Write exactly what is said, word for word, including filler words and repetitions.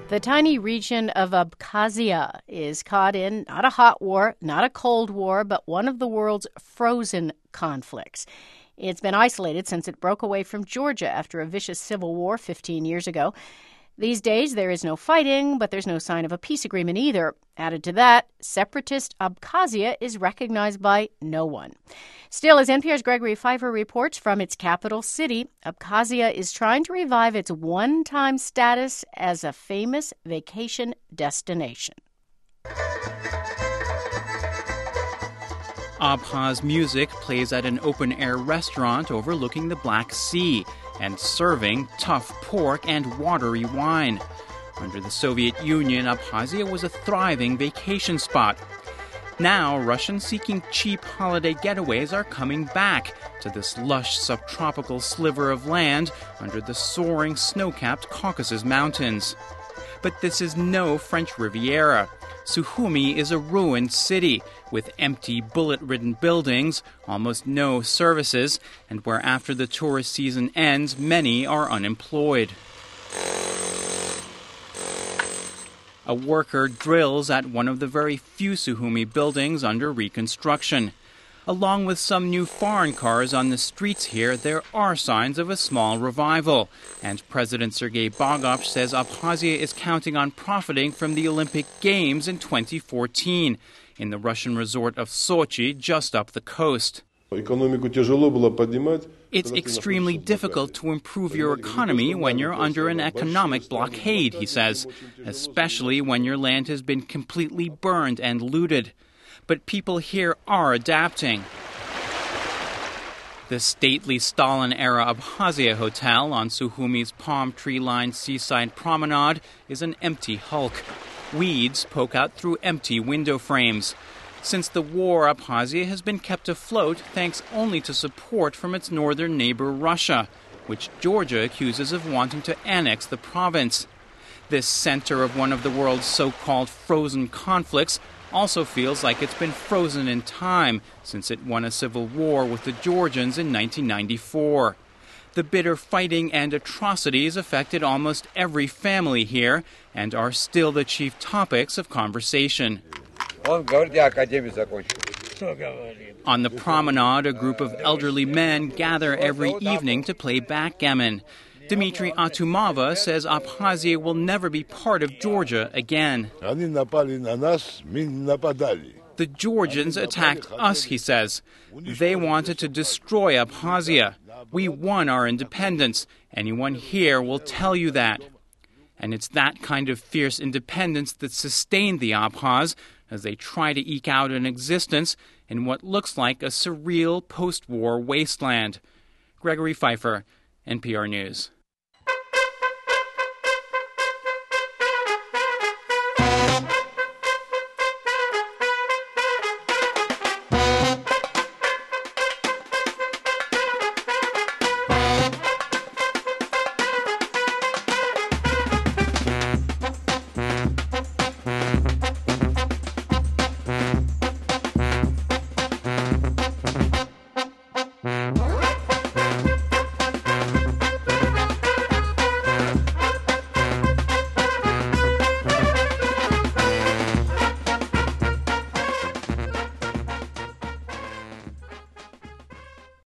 The tiny region of Abkhazia is caught in not a hot war, not a cold war, but one of the world's frozen conflicts. It's been isolated since it broke away from Georgia after a vicious civil war fifteen years ago. These days, there is no fighting, but there's no sign of a peace agreement either. Added to that, separatist Abkhazia is recognized by no one. Still, as N P R's Gregory Pfeiffer reports from its capital city, Abkhazia is trying to revive its one-time status as a famous vacation destination. Abkhaz music plays at an open-air restaurant overlooking the Black Sea and serving tough pork and watery wine. Under the Soviet Union, Abkhazia was a thriving vacation spot. Now, Russians seeking cheap holiday getaways are coming back to this lush subtropical sliver of land under the soaring snow-capped Caucasus Mountains. But this is no French Riviera. Sukhumi is a ruined city with empty, bullet-ridden buildings, almost no services, and where after the tourist season ends, many are unemployed. A worker drills at one of the very few Sukhumi buildings under reconstruction. Along with some new foreign cars on the streets here, there are signs of a small revival. And President Sergei Bagapsh says Abkhazia is counting on profiting from the Olympic Games in twenty fourteen in the Russian resort of Sochi, just up the coast. It's extremely difficult to improve your economy when you're under an economic blockade, he says, especially when your land has been completely burned and looted. But people here are adapting. The stately Stalin-era Abkhazia Hotel on Sukhumi's palm tree-lined seaside promenade is an empty hulk. Weeds poke out through empty window frames. Since the war, Abkhazia has been kept afloat thanks only to support from its northern neighbor Russia, which Georgia accuses of wanting to annex the province. This center of one of the world's so-called frozen conflicts also feels like it's been frozen in time since it won a civil war with the Georgians in nineteen ninety-four. The bitter fighting and atrocities affected almost every family here and are still the chief topics of conversation. On the promenade, a group of elderly men gather every evening to play backgammon. Dmitry Atumava says Abkhazia will never be part of Georgia again. The Georgians attacked us, he says. They wanted to destroy Abkhazia. We won our independence. Anyone here will tell you that. And it's that kind of fierce independence that sustained the Abkhaz as they try to eke out an existence in what looks like a surreal post-war wasteland. Gregory Pfeiffer, N P R News.